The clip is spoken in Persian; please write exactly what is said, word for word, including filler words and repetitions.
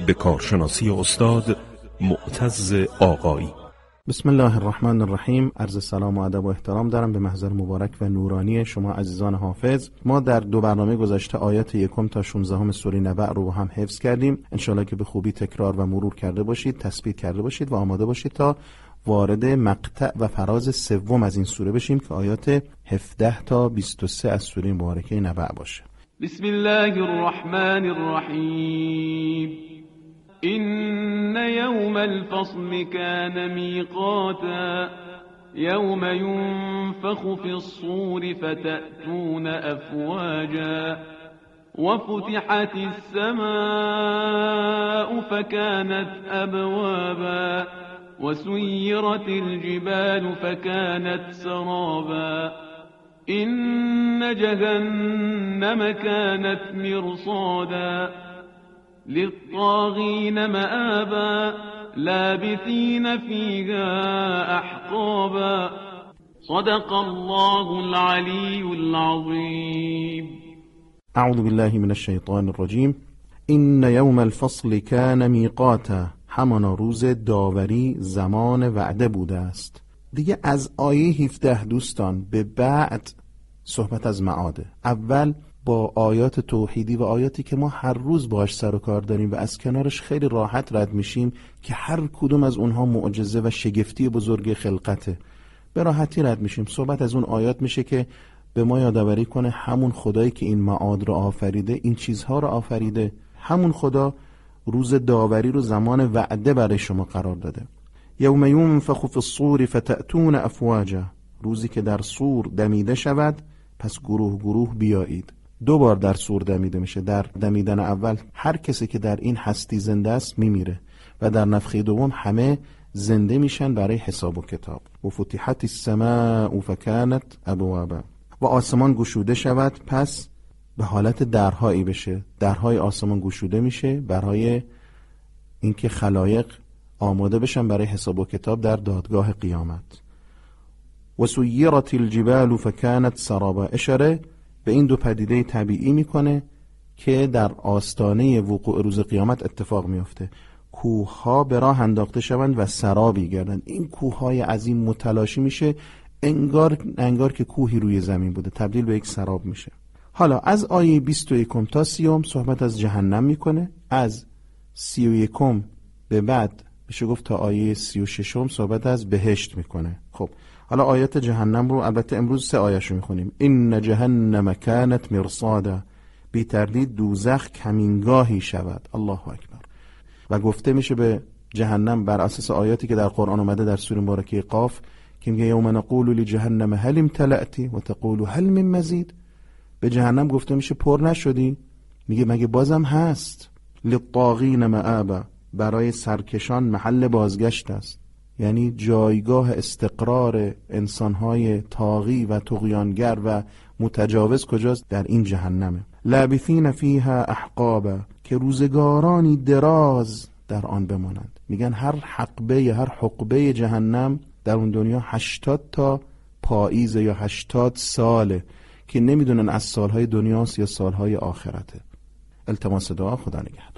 به کارشناسی استاد معتز آقایی. بسم الله الرحمن الرحیم. عرض سلام و ادب و احترام دارم به محضر مبارک و نورانی شما عزیزان حافظ. ما در دو برنامه گذشته آیات یکم تا شانزدهم سوره نبأ رو هم حفظ کردیم. انشالله که به خوبی تکرار و مرور کرده باشید، تثبیت کرده باشید و آماده باشید تا وارد مقطع و فراز سوم از این سوره بشیم که آیات هفده تا بیست و سه از سوره مبارکه نبأ باشه. بسم الله الرحمن الرحیم. إن يوم الفصل كان ميقاتا يوم ينفخ في الصور فتأتون أفواجا وفتحت السماء فكانت أبوابا وسيرت الجبال فكانت سرابا إن جهنم كانت مرصادا للطاغين مآبا لابثين فيها أحقابا صدق الله العلي العظيم. اعوذ بالله من الشیطان الرجیم. این یوم الفصل کان میقاتا، همانا روز داوری زمان وعده بوده است. دیگه از آیه هفده دوستان به بعد صحبت از معاده. اول با آیات توحیدی و آیاتی که ما هر روز باش سر و کار داریم و از کنارش خیلی راحت رد میشیم که هر کدوم از اونها معجزه و شگفتی بزرگ خلقته، به راحتی رد میشیم. صحبت از اون آیات میشه که به ما یادآوری کنه همون خدایی که این معاد رو آفریده، این چیزها رو آفریده، همون خدا روز داوری رو زمان وعده برای شما قرار داده. یوم ینفخ فی الصور فتأتون افواجا، روزی که در صور دمیده شود پس گروه گروه بیایید. دو بار در صور دمیده میشه. در دمیدن اول هر کسی که در این هستی زنده است میمیره و در نفخه دوم همه زنده میشن برای حساب و کتاب. و فتحت السماء فکانت ابوابا، و آسمان گشوده شود پس به حالت درهایی بشه. درهای آسمان گشوده میشه برای اینکه خلایق آماده بشن برای حساب و کتاب در دادگاه قیامت. و سیرت الجبال فکانت سرابا، اشاره به این دو پدیده طبیعی میکنه که در آستانه وقوع روز قیامت اتفاق میفته. کوهها به راه انداخته شوند و سرابی گردند. این کوههای عظیم متلاشی میشه، انگار انگار که کوهی روی زمین بوده، تبدیل به یک سراب میشه. حالا از آیه بیست و یک تا سی صحبت از جهنم میکنه. از سی و یک به بعد بشه گفت تا آیه سی و شش صحبت از بهشت میکنه. خب حالا آیات جهنم رو البته امروز سه آیه‌شو میخونیم. این جهنم کانت مرصادا، بی تردید دوزخ کمینگاهی شود. الله اکبر. و گفته میشه به جهنم بر اساس آیاتی که در قرآن اومده در سوره مبارکه قاف که میگه یوم نقول لجهنم هل امتلأتی و تقول هل من مزید. به جهنم گفته میشه پر نشدی؟ میگه مگه بازم هست. للطاغین مآبا، برای سرکشان محل بازگشت است. یعنی جایگاه استقرار انسانهای طاغی و طغیانگر و متجاوز کجاست؟ در این جهنمه. لابثین فیها احقابا، که روزگارانی دراز در آن بمانند. میگن هر حقبه هر حقبه جهنم در اون دنیا هشتاد تا پاییز یا هشتاد ساله که نمیدونن از سالهای دنیاست یا سالهای آخرته. التماس دعا. خدا نگهدار.